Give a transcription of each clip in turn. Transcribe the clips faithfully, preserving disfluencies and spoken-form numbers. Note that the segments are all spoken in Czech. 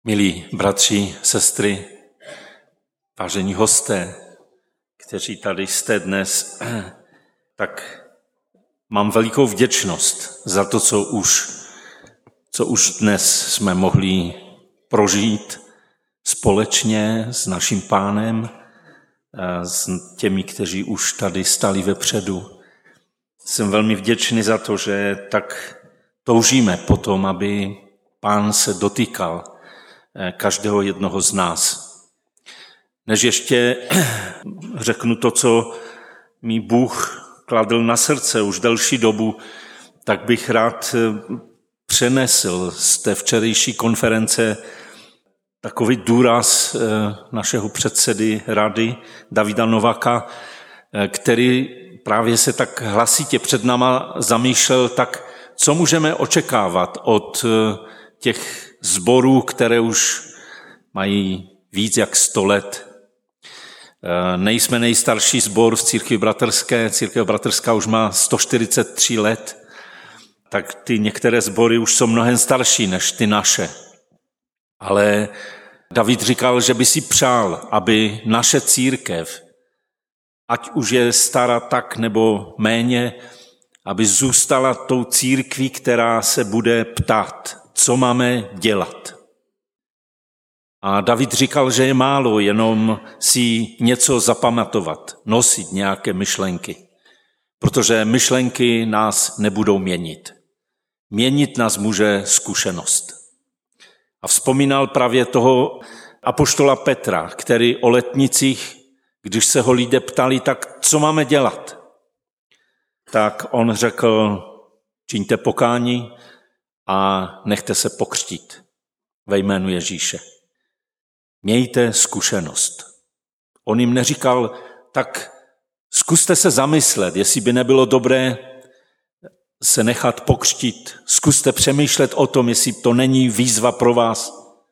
Milí bratři, sestry, vážení hosté, kteří tady jste dnes, tak mám velikou vděčnost za to, co už, co už dnes jsme mohli prožít společně s naším Pánem, s těmi, kteří už tady stali vepředu. Jsem velmi vděčný za to, že tak toužíme potom, aby Pán se dotýkal každého jednoho z nás. Než ještě řeknu to, co mi Bůh kladl na srdce už delší dobu, tak bych rád přenesl z té včerejší konference takový důraz našeho předsedy rady Davida Novaka, který právě se tak hlasitě před náma zamýšlel, tak co můžeme očekávat od těch sborů, které už mají víc jak sto let. Nejsme nejstarší sbor v církvi bratrské, církev bratrská už má sto čtyřicet tři let, tak ty některé sbory už jsou mnohem starší než ty naše. Ale David říkal, že by si přál, aby naše církev, ať už je stará tak nebo méně, aby zůstala tou církví, která se bude ptát, co máme dělat. A David říkal, že je málo jenom si něco zapamatovat, nosit nějaké myšlenky, protože myšlenky nás nebudou měnit. Měnit nás může zkušenost. A vzpomínal právě toho apoštola Petra, který o letnicích, když se ho lidé ptali, tak co máme dělat? Tak on řekl, čiňte pokání a nechte se pokřtít ve jménu Ježíše. Mějte zkušenost. On jim neříkal, tak zkuste se zamyslet, jestli by nebylo dobré se nechat pokřtít. Zkuste přemýšlet o tom, jestli to není výzva pro vás.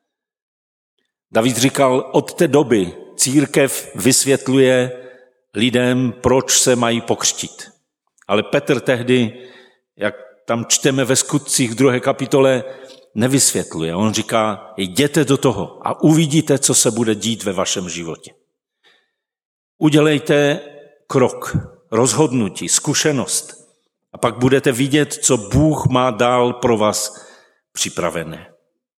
David říkal, od té doby církev vysvětluje lidem, proč se mají pokřtít. Ale Petr tehdy, jak tam čteme ve Skutcích v druhé kapitole, nevysvětluje. On říká, jděte do toho a uvidíte, co se bude dít ve vašem životě. Udělejte krok, rozhodnutí, zkušenost a pak budete vidět, co Bůh má dál pro vás připravené.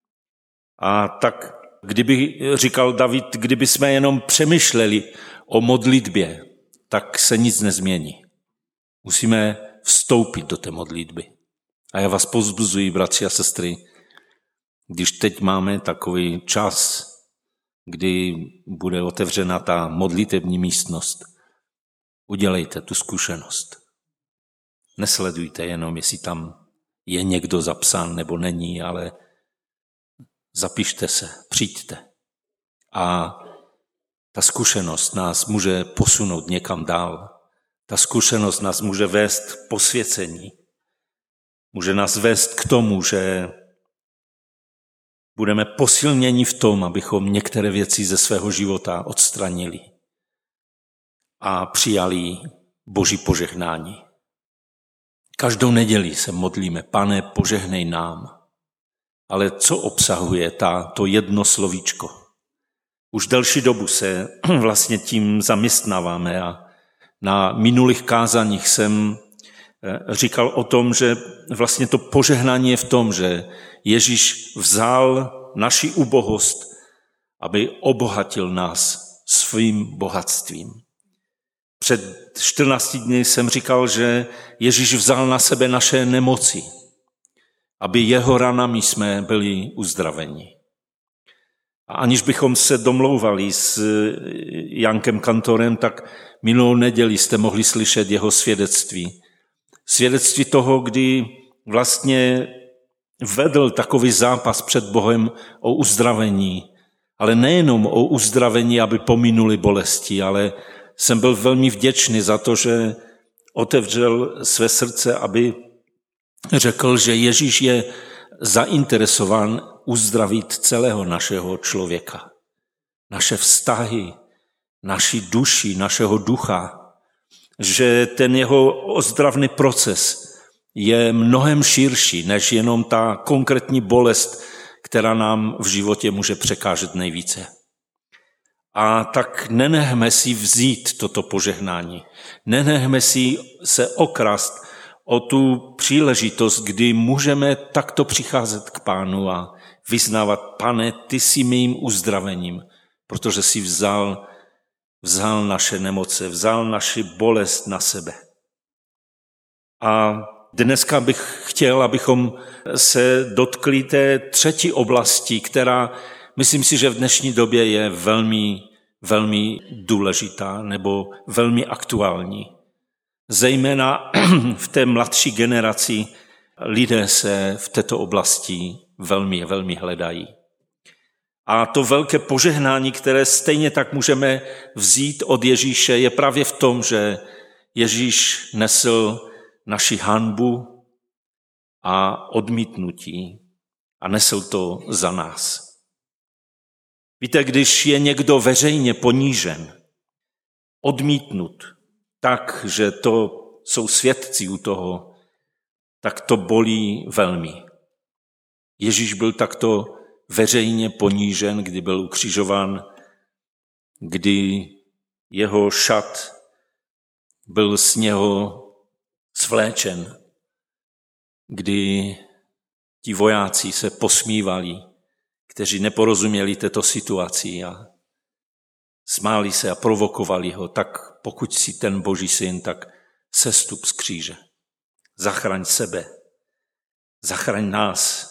A tak, kdyby, říkal David, kdyby jsme jenom přemýšleli o modlitbě, tak se nic nezmění. Musíme vstoupit do té modlitby. A já vás povzbuzuji, bratři a sestry, když teď máme takový čas, kdy bude otevřena ta modlitební místnost, udělejte tu zkušenost. Nesledujte jenom, jestli tam je někdo zapsán nebo není, ale zapište se, přijďte. A ta zkušenost nás může posunout někam dál. Ta zkušenost nás může vést k posvěcení. Může nás vést k tomu, že budeme posilněni v tom, abychom některé věci ze svého života odstranili a přijali Boží požehnání. Každou neděli se modlíme, Pane, požehnej nám. Ale co obsahuje ta, to jedno slovíčko? Už delší dobu se vlastně tím zaměstnáváme a na minulých kázaních jsem říkal o tom, že vlastně to požehnání je v tom, že Ježíš vzal naši ubohost, aby obohatil nás svým bohatstvím. Před čtrnácti dny jsem říkal, že Ježíš vzal na sebe naše nemoci, aby jeho ranami jsme byli uzdraveni. A aniž bychom se domlouvali s Jankem Kantorem, tak minulou neděli jste mohli slyšet jeho svědectví. Svědectví toho, kdy vlastně vedl takový zápas před Bohem o uzdravení, ale nejenom o uzdravení, aby pominuli bolesti, ale jsem byl velmi vděčný za to, že otevřel své srdce, aby řekl, že Ježíš je zainteresován uzdravit celého našeho člověka. Naše vztahy, naši duši, našeho ducha, že ten jeho ozdravný proces je mnohem širší, než jenom ta konkrétní bolest, která nám v životě může překážet nejvíce. A tak nenechme si vzít toto požehnání. Nenechme si se okrást o tu příležitost, kdy můžeme takto přicházet k Pánu a vyznávat: Pane, ty jsi mým uzdravením, protože jsi vzal, vzal naše nemoce, vzal naši bolest na sebe. A dneska bych chtěl, abychom se dotkli té třetí oblasti, která, myslím si, že v dnešní době je velmi, velmi důležitá nebo velmi aktuální. Zejména v té mladší generaci lidé se v této oblasti velmi, velmi hledají. A to velké požehnání, které stejně tak můžeme vzít od Ježíše, je právě v tom, že Ježíš nesl naši hanbu a odmítnutí a nesl to za nás. Víte, když je někdo veřejně ponížen, odmítnut, tak, že to jsou svědci u toho, tak to bolí velmi. Ježíš byl takto veřejně ponížen, kdy byl ukřižován, kdy jeho šat byl z něho svléčen, kdy ti vojáci se posmívali, kteří neporozuměli této situaci a smáli se a provokovali ho: tak pokud jsi ten Boží syn, tak sestup z kříže. Zachraň sebe, zachraň nás.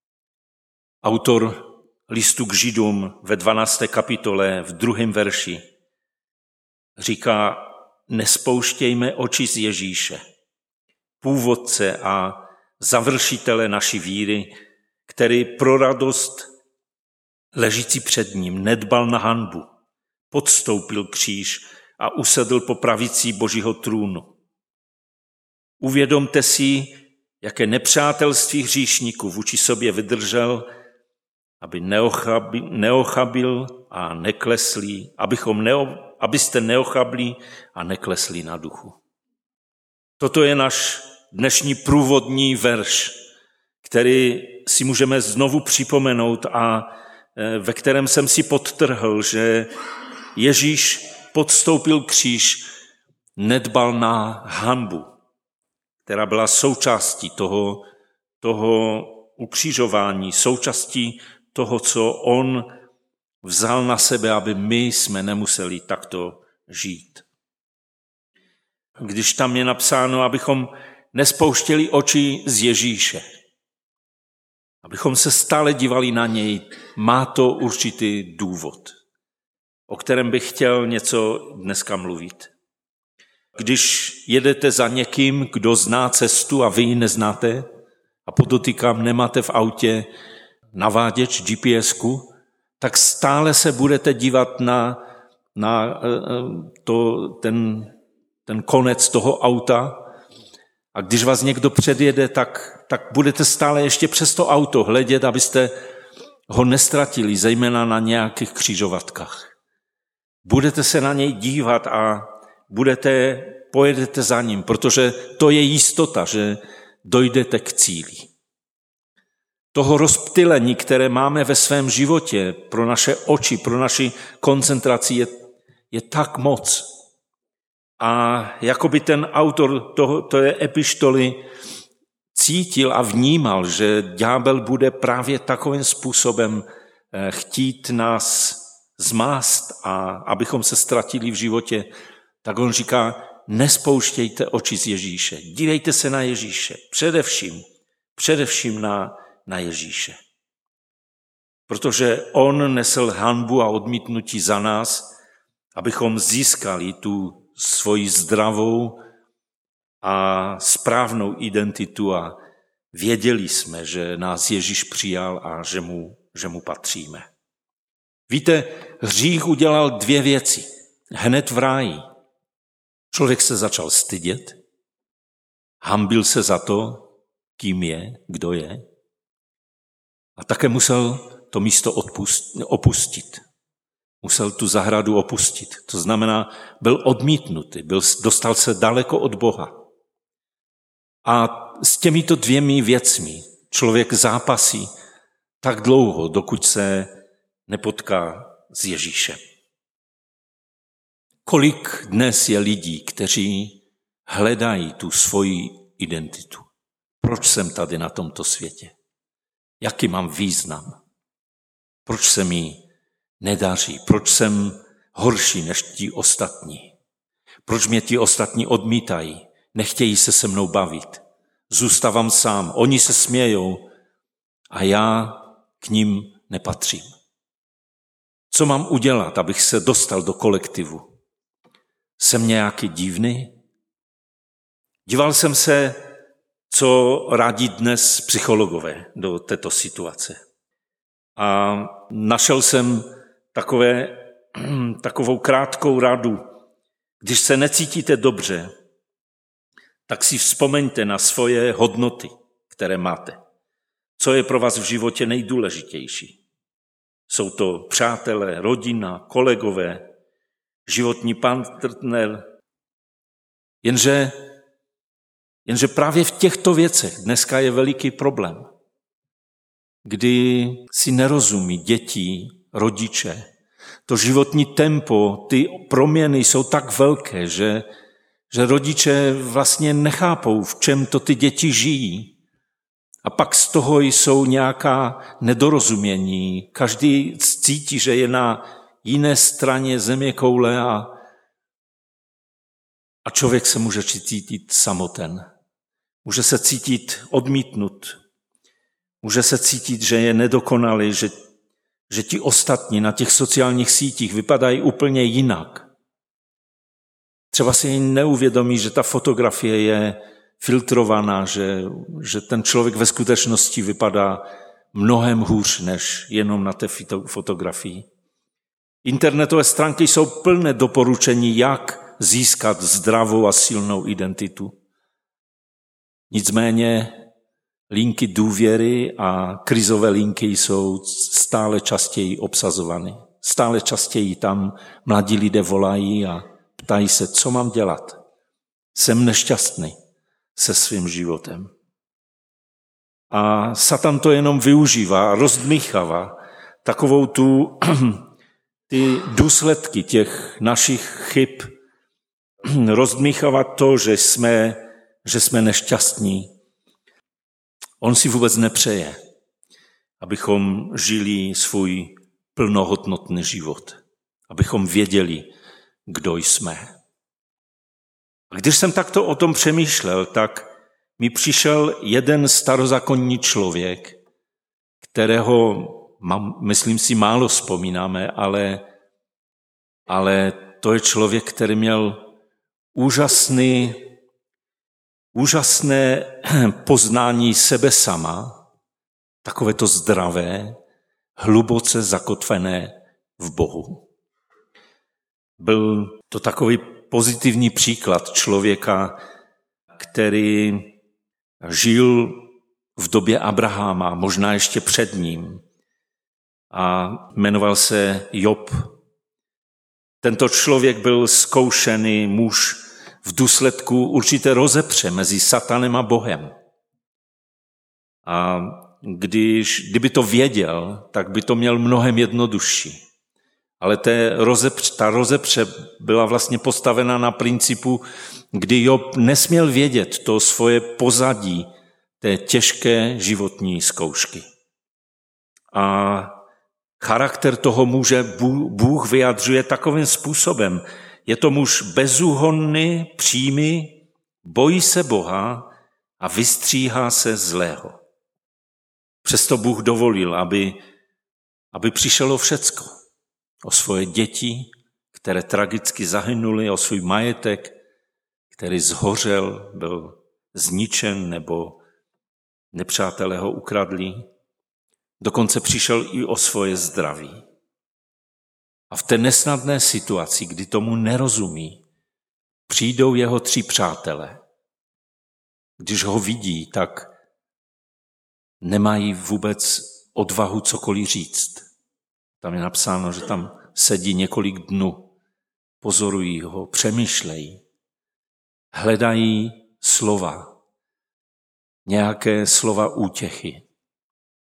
Autor listu k Židům ve dvanácté kapitole v druhém verši říká: nespouštějme oči z Ježíše, původce a završitele naší víry, který pro radost ležící před ním nedbal na hanbu, podstoupil kříž a usedl po pravici Božího trůnu. Uvědomte si, jaké nepřátelství hříšníků vůči sobě vydržel, aby neochabil, neochabil a neklesli, abychom neo, abyste neochabli a neklesli na duchu. Toto je náš dnešní průvodní verš, který si můžeme znovu připomenout a ve kterém jsem si podtrhl, že Ježíš podstoupil kříž, nedbal na hanbu, která byla součástí toho, toho ukřižování, součástí toho, co on vzal na sebe, aby my jsme nemuseli takto žít. Když tam je napsáno, abychom nespouštěli oči z Ježíše, abychom se stále dívali na něj, má to určitý důvod, o kterém bych chtěl něco dneska mluvit. Když jedete za někým, kdo zná cestu a vy ji neznáte, a podotýkám, nemáte v autě naváděč G P S ku, tak stále se budete dívat na, na to, ten, ten konec toho auta, a když vás někdo předjede, tak, tak budete stále ještě přes to auto hledět, abyste ho nestratili, zejména na nějakých křižovatkách. Budete se na něj dívat a budete, pojedete za ním, protože to je jistota, že dojdete k cíli. Toho rozptylení, které máme ve svém životě, pro naše oči, pro naši koncentraci, je, je tak moc. A jakoby ten autor toho, to je epištoly cítil a vnímal, že ďábel bude právě takovým způsobem chtít nás zmást a abychom se ztratili v životě, tak on říká: nespouštějte oči z Ježíše, dívejte se na Ježíše, především, především na, na Ježíše. Protože on nesl hanbu a odmítnutí za nás, abychom získali tu svoji zdravou a správnou identitu a věděli jsme, že nás Ježíš přijal a že mu, že mu patříme. Víte, hřích udělal dvě věci. Hned v ráji. Člověk se začal stydět, hanbil se za to, kým je, kdo je, a také musel to místo opustit. Musel tu zahradu opustit. To znamená, byl odmítnutý, byl, dostal se daleko od Boha. A s těmito dvěmi věcmi člověk zápasí tak dlouho, dokud se nepotká s Ježíšem. Kolik dnes je lidí, kteří hledají tu svoji identitu? Proč jsem tady na tomto světě? Jaký mám význam? Proč se mi nedaří? Proč jsem horší než ti ostatní? Proč mě ti ostatní odmítají? Nechtějí se se mnou bavit. Zůstávám sám. Oni se smějou a já k ním nepatřím. Co mám udělat, abych se dostal do kolektivu? Jsem nějaký divný? Díval jsem se, co radí dnes psychologové do této situace. A našel jsem takové, takovou krátkou radu. Když se necítíte dobře, tak si vzpomeňte na svoje hodnoty, které máte. Co je pro vás v životě nejdůležitější? Jsou to přátelé, rodina, kolegové, životní partner. Jenže, jenže právě v těchto věcech dneska je veliký problém, kdy si nerozumí děti, rodiče. To životní tempo, ty proměny jsou tak velké, že, že rodiče vlastně nechápou, v čem to ty děti žijí. A pak z toho jsou nějaká nedorozumění. Každý cítí, že je na jiné straně zeměkoule a, a člověk se může cítit samoten. Může se cítit odmítnut. Může se cítit, že je nedokonalý, že, že ti ostatní na těch sociálních sítích vypadají úplně jinak. Třeba si neuvědomí, že ta fotografie je filtrovaná, že, že ten člověk ve skutečnosti vypadá mnohem hůř, než jenom na té fotografii. Internetové stránky jsou plné doporučení, jak získat zdravou a silnou identitu. Nicméně linky důvěry a krizové linky jsou stále častěji obsazovány. Stále častěji tam mladí lidé volají a ptají se, co mám dělat. Jsem nešťastný se svým životem. A Satan to jenom využívá, rozdmýchává takovou tu, ty důsledky těch našich chyb, rozdmýchává to, že jsme, že jsme nešťastní. On si vůbec nepřeje, abychom žili svůj plnohodnotný život, abychom věděli, kdo jsme. A když jsem takto o tom přemýšlel, tak mi přišel jeden starozákonní člověk, kterého, myslím si, málo vzpomínáme, ale, ale to je člověk, který měl úžasný, úžasné poznání sebe sama, takové to zdravé, hluboce zakotvené v Bohu. Byl to takový pozitivní příklad člověka, který žil v době Abraháma, možná ještě před ním, a jmenoval se Job. Tento člověk byl zkoušený muž v důsledku určité rozepře mezi Satanem a Bohem. A když, kdyby to věděl, tak by to měl mnohem jednodušší. Ale té rozepř, ta rozepře byla vlastně postavena na principu, kdy Job nesměl vědět to svoje pozadí té těžké životní zkoušky. A charakter toho muže Bůh vyjadřuje takovým způsobem. Je to muž bezúhonný, přímý, bojí se Boha a vystříhá se zlého. Přesto Bůh dovolil, aby, aby přišlo všecko. O svoje děti, které tragicky zahynuly, o svůj majetek, který zhořel, byl zničen nebo nepřátelé ho ukradli. Dokonce přišel i o svoje zdraví. A v té nesnadné situaci, kdy tomu nerozumí, přijdou jeho tři přátelé. Když ho vidí, tak nemají vůbec odvahu cokoliv říct. Tam je napsáno, že tam sedí několik dnů, pozorují ho, přemýšlejí, hledají slova, nějaké slova útěchy.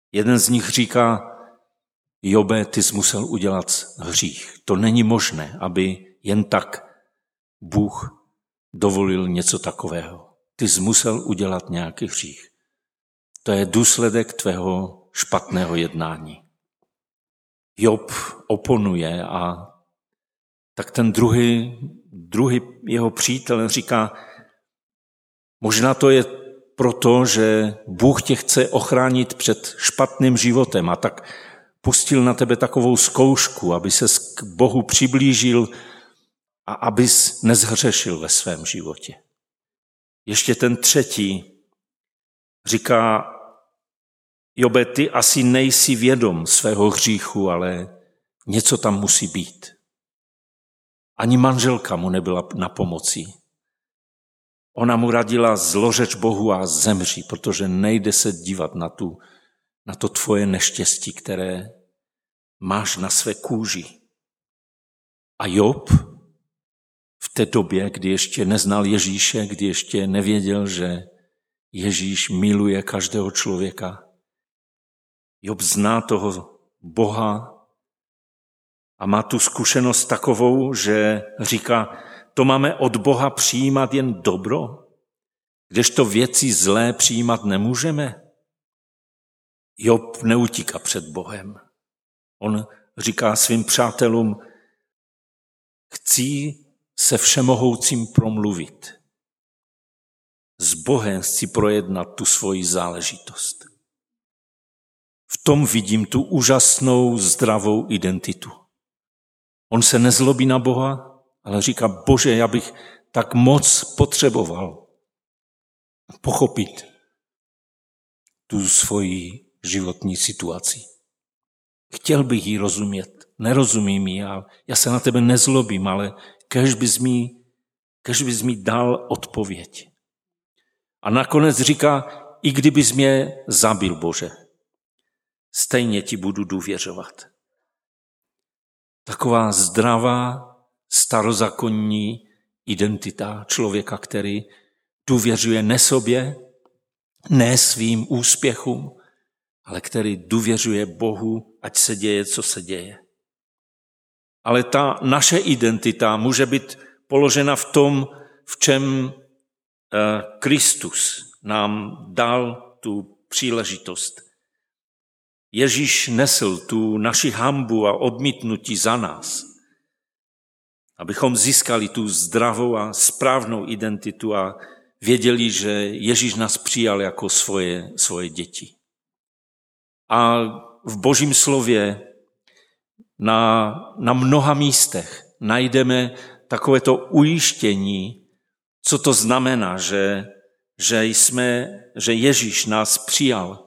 Jeden z nich říká, Jobe, ty jsi musel udělat hřích. To není možné, aby jen tak Bůh dovolil něco takového. Ty jsi musel udělat nějaký hřích. To je důsledek tvého špatného jednání. Job oponuje a tak ten druhý, druhý jeho přítel říká, možná to je proto, že Bůh tě chce ochránit před špatným životem a tak pustil na tebe takovou zkoušku, aby ses k Bohu přiblížil a abys nezhřešil ve svém životě. Ještě ten třetí říká, Jobe, ty asi nejsi vědom svého hříchu, ale něco tam musí být. Ani manželka mu nebyla na pomoci. Ona mu radila zlořeč Bohu a zemři, protože nejde se dívat na, tu, na to tvoje neštěstí, které máš na své kůži. A Job v té době, kdy ještě neznal Ježíše, kdy ještě nevěděl, že Ježíš miluje každého člověka, Job zná toho Boha a má tu zkušenost takovou, že říká, to máme od Boha přijímat jen dobro, kdežto věci zlé přijímat nemůžeme. Job neutíká před Bohem. On říká svým přátelům, chci se všemohoucím promluvit. S Bohem chci projednat tu svoji záležitost. V tom vidím tu úžasnou zdravou identitu. On se nezlobí na Boha, ale říká, Bože, já bych tak moc potřeboval pochopit tu svoji životní situaci. Chtěl bych jí rozumět, nerozumím jí, a já se na tebe nezlobím, ale kež bys mi, kež bys mi dal odpověď. A nakonec říká, i kdybys mě zabil, Bože, stejně ti budu důvěřovat. Taková zdravá, starozákonní identita člověka, který důvěřuje ne sobě, ne svým úspěchům, ale který důvěřuje Bohu, ať se děje, co se děje. Ale ta naše identita může být položena v tom, v čem Kristus nám dal tu příležitost. Ježíš nesl tu naši hanbu a odmítnutí za nás, abychom získali tu zdravou a správnou identitu a věděli, že Ježíš nás přijal jako svoje, svoje děti. A v Božím slově na, na mnoha místech najdeme takovéto ujištění, co to znamená, že, že, jsme, že Ježíš nás přijal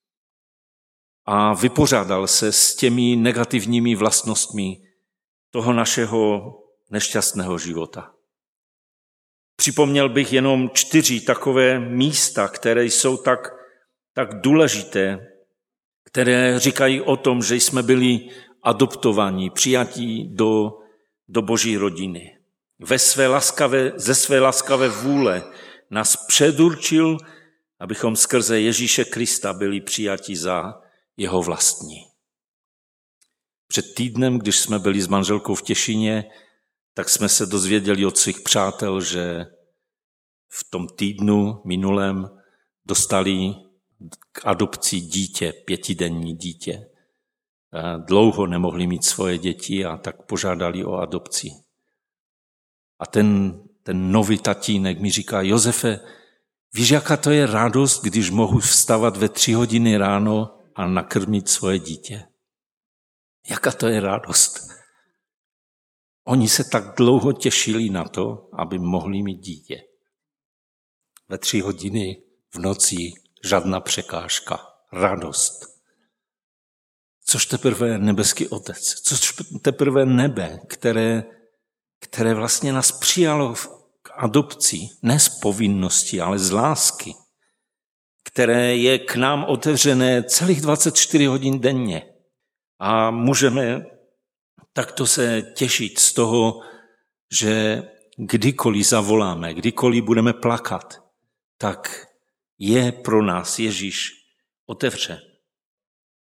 a vypořádal se s těmi negativními vlastnostmi toho našeho nešťastného života. Připomněl bych jenom čtyři takové místa, které jsou tak, tak důležité, které říkají o tom, že jsme byli adoptovaní, přijatí do, do Boží rodiny. Ve své laskavé, ze své laskavé vůle nás předurčil, abychom skrze Ježíše Krista byli přijati za jeho vlastní. Před týdnem, když jsme byli s manželkou v Těšíně, tak jsme se dozvěděli od svých přátel, že v tom týdnu minulém dostali k adopci dítě, pětidenní dítě. Dlouho nemohli mít svoje děti a tak požádali o adopci. A ten, ten nový tatínek mi říká, Josefe, víš, jaká to je radost, když mohu vstávat ve tři hodiny ráno a nakrmit svoje dítě? Jaká to je radost? Oni se tak dlouho těšili na to, aby mohli mít dítě. Ve tři hodiny v noci žádná překážka, radost. Což teprve nebeský Otec, což teprve nebe, které, které vlastně nás přijalo k adopci, ne z povinnosti, ale z lásky, které je k nám otevřené celých dvacet čtyři hodin denně. A můžeme takto se těšit z toho, že kdykoliv zavoláme, kdykoliv budeme plakat, tak je pro nás Ježíš otevřen.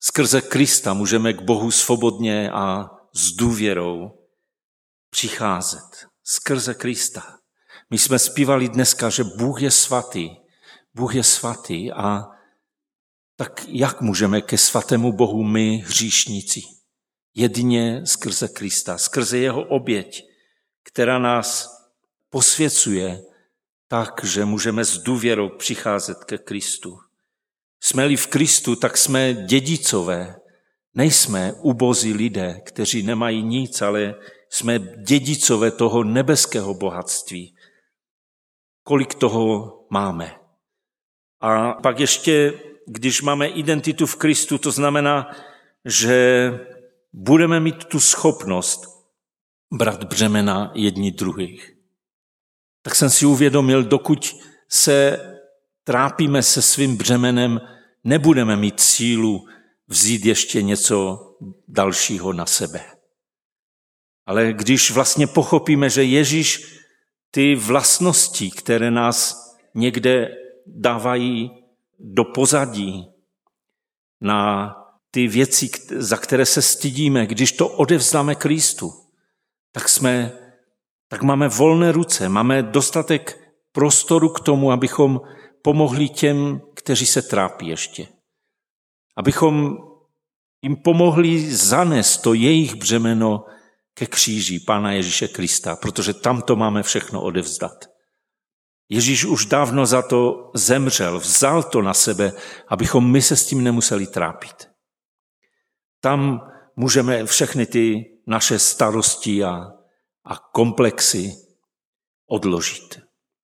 Skrze Krista můžeme k Bohu svobodně a s důvěrou přicházet. Skrze Krista. My jsme zpívali dneska, že Bůh je svatý. Bůh je svatý a tak jak můžeme ke svatému Bohu my, hříšníci? Jedině skrze Krista, skrze jeho oběť, která nás posvěcuje tak, že můžeme s důvěrou přicházet ke Kristu. Jsme-li v Kristu, tak jsme dědicové. Nejsme ubozí lidé, kteří nemají nic, ale jsme dědicové toho nebeského bohatství. Kolik toho máme. A pak ještě, když máme identitu v Kristu, to znamená, že budeme mít tu schopnost brát břemena jedni druhých. Tak jsem si uvědomil, dokud se trápíme se svým břemenem, nebudeme mít sílu vzít ještě něco dalšího na sebe. Ale když vlastně pochopíme, že Ježíš ty vlastnosti, které nás někde dávají do pozadí, na ty věci, za které se stydíme, když to odevzdáme Kristu, tak jsme, tak máme volné ruce, máme dostatek prostoru k tomu, abychom pomohli těm, kteří se trápí ještě. Abychom jim pomohli zanést to jejich břemeno ke kříži Pána Ježíše Krista, protože tam to máme všechno odevzdat. Ježíš už dávno za to zemřel, vzal to na sebe, abychom my se s tím nemuseli trápit. Tam můžeme všechny ty naše starosti a, a komplexy odložit.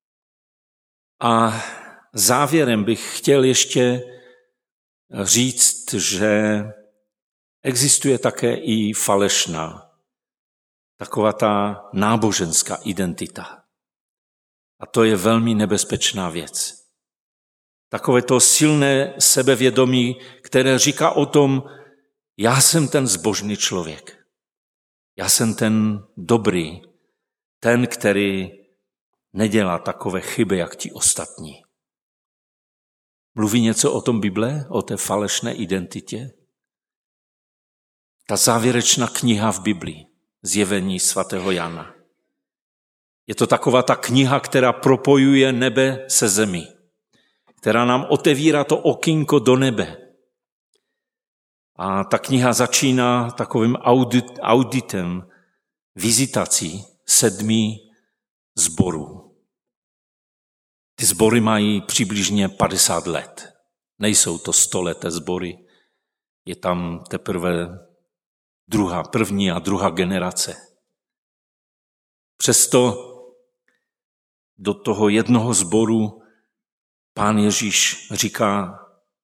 A závěrem bych chtěl ještě říct, že existuje také i falešná, taková ta náboženská identita. A to je velmi nebezpečná věc. Takové to silné sebevědomí, které říká o tom, já jsem ten zbožný člověk. Já jsem ten dobrý, ten, který nedělá takové chyby, jak ti ostatní. Mluví něco o tom Bible, o té falešné identitě? Ta závěrečná kniha v Biblii, Zjevení svatého Jana. Je to taková ta kniha, která propojuje nebe se zemí, která nám otevírá to okýnko do nebe. A ta kniha začíná takovým audit, auditem, vizitací sedmi sborů. Ty sbory mají přibližně padesát let. Nejsou to stoleté sbory. Je tam teprve druhá, první a druhá generace. Přesto do toho jednoho sboru Pán Ježíš říká,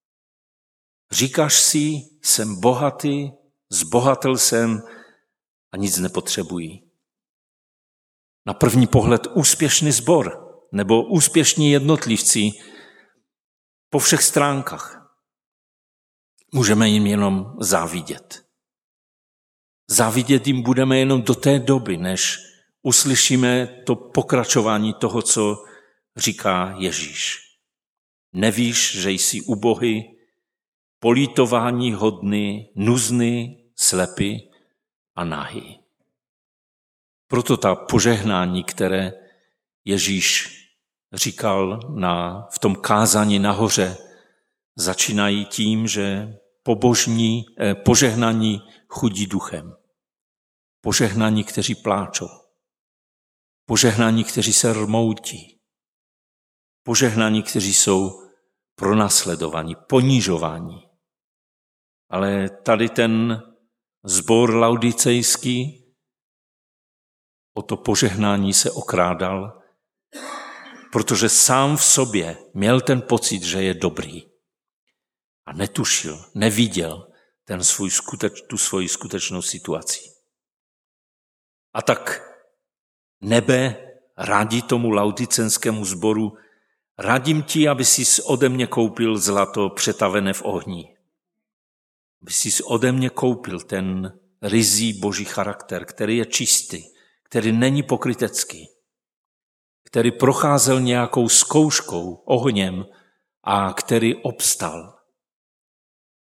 říkáš si, jsem bohatý, zbohatil jsem a nic nepotřebuji. Na první pohled úspěšný sbor nebo úspěšní jednotlivci po všech stránkách. Můžeme jim jenom závidět. Závidět jim budeme jenom do té doby, než uslyšíme to pokračování toho, co říká Ježíš. Nevíš, že jsi ubohý, polítování hodný, nuzný, slepý a nahý. Proto ta požehnání, které Ježíš říkal na, v tom kázání nahoře, začínají tím, že pobožní, eh, požehnaní chudí duchem. Požehnaní, kteří pláčou. Požehnaní, kteří se rmoutí. Požehnaní, kteří jsou pronásledovaní, ponižováni. Ale tady ten sbor laudicejský o to požehnání se okrádal, protože sám v sobě měl ten pocit, že je dobrý. A netušil, neviděl ten svůj skuteč, tu svoji skutečnou situaci. A tak nebe radí tomu laudicenskému sboru, radím ti, aby jsi ode mě koupil zlato přetavené v ohni. Aby jsi ode mě koupil ten ryzí boží charakter, který je čistý, který není pokrytecký, který procházel nějakou zkouškou, ohněm a který obstal.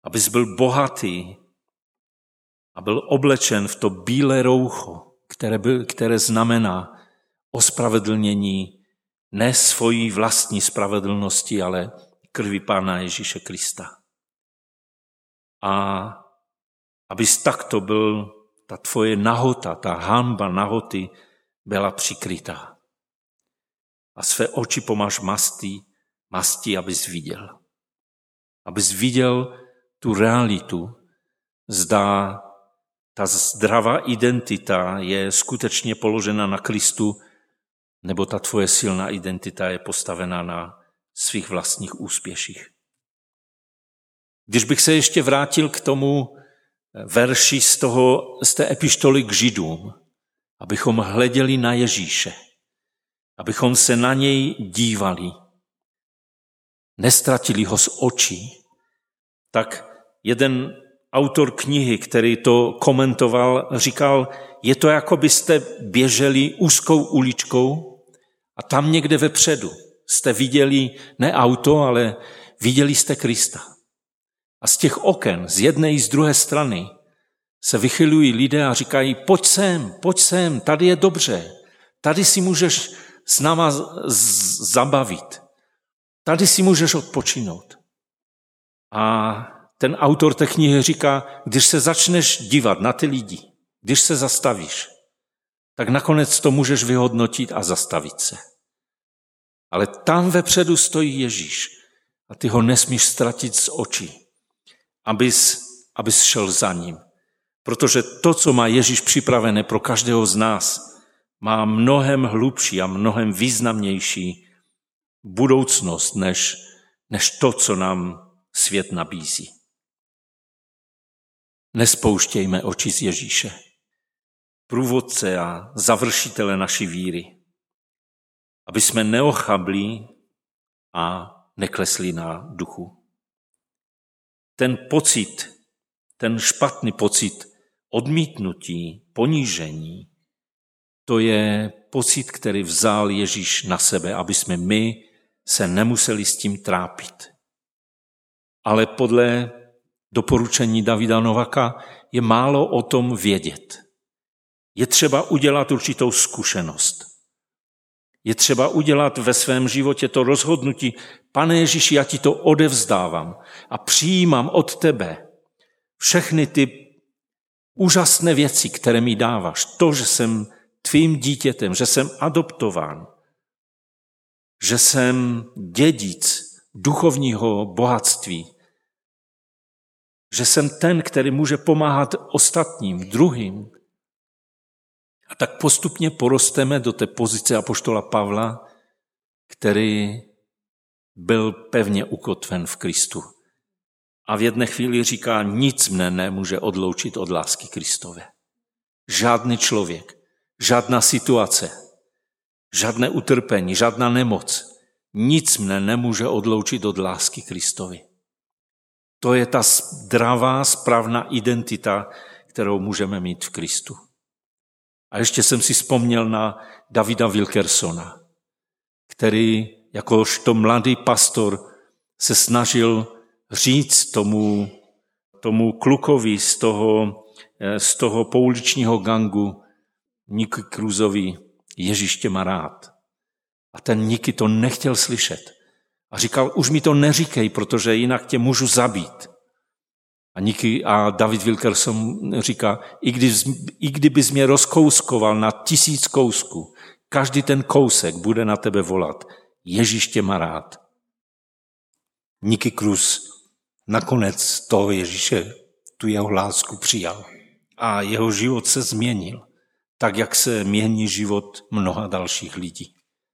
abys byl bohatý a byl oblečen v to bílé roucho, které, byl, které znamená ospravedlnění ne svojí vlastní spravedlnosti, ale krvi Pána Ježíše Krista. A abys takto byl, ta tvoje nahota, ta hanba nahoty byla přikrytá. A své oči pomáš mastí, mastí, abys viděl. Abys viděl tu realitu, zda ta zdravá identita je skutečně položena na Kristu, nebo ta tvoje silná identita je postavená na svých vlastních úspěších. Když bych se ještě vrátil k tomu verši z, toho, z té epištoly k Židům, abychom hleděli na Ježíše, abychom se na něj dívali, nestratili ho z očí, tak jeden autor knihy, který to komentoval, říkal, je to, jako byste běželi úzkou uličkou a tam někde vepředu jste viděli ne auto, ale viděli jste Krista. A z těch oken, z jedné i z druhé strany, se vychylují lidé a říkají, pojď sem, pojď sem, tady je dobře, tady si můžeš s náma z- zabavit, tady si můžeš odpočinout. A ten autor té knihy říká, když se začneš dívat na ty lidi, když se zastavíš, tak nakonec to můžeš vyhodnotit a zastavit se. Ale tam vepředu stojí Ježíš a ty ho nesmíš ztratit z očí, abys, abys šel za ním. Protože to, co má Ježíš připravené pro každého z nás, má mnohem hlubší a mnohem významnější budoucnost, než, než to, co nám svět nabízí. Nespouštějme oči z Ježíše, průvodce a završitele naší víry, aby jsme neochabli a neklesli na duchu. Ten pocit, ten špatný pocit odmítnutí, ponížení, to je pocit, který vzal Ježíš na sebe, aby jsme my se nemuseli s tím trápit. Ale podle doporučení Davida Novaka je málo o tom vědět. Je třeba udělat určitou zkušenost. Je třeba udělat ve svém životě to rozhodnutí, Pane Ježíši, já ti to odevzdávám a přijímám od tebe všechny ty úžasné věci, které mi dáváš. To, že jsem tvým dítětem, že jsem adoptován, že jsem dědic duchovního bohatství, že jsem ten, který může pomáhat ostatním, druhým. A tak postupně porosteme do té pozice apoštola Pavla, který byl pevně ukotven v Kristu. A v jedné chvíli říká, nic mne nemůže odloučit od lásky Kristové. Žádný člověk, žádná situace, žádné utrpení, žádná nemoc, nic mne nemůže odloučit od lásky Kristovy. To je ta zdravá, správná identita, kterou můžeme mít v Kristu. A ještě jsem si vzpomněl na Davida Wilkersona, který jakožto mladý pastor se snažil říct tomu, tomu klukovi z toho, z toho pouličního gangu Nicky Cruisovi, Ježíš tě má rád. A ten Nicky to nechtěl slyšet. A říkal, už mi to neříkej, protože jinak tě můžu zabít. A, Nicky, a David Wilkerson říká, i, kdy, i kdybys mě rozkouskoval na tisíc kousků, každý ten kousek bude na tebe volat. Ježíš tě má rád. Nicky Cruz nakonec toho Ježíše, tu jeho lásku přijal. A jeho život se změnil, tak jak se mění život mnoha dalších lidí.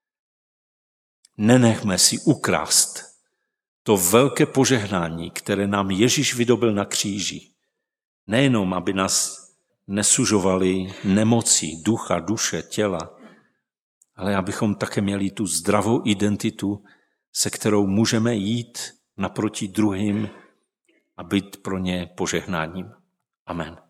Nenechme si ukrást to velké požehnání, které nám Ježíš vydobil na kříži. Nejenom, aby nás nesužovali nemocí ducha, duše, těla, ale abychom také měli tu zdravou identitu, se kterou můžeme jít naproti druhým a být pro ně požehnáním. Amen.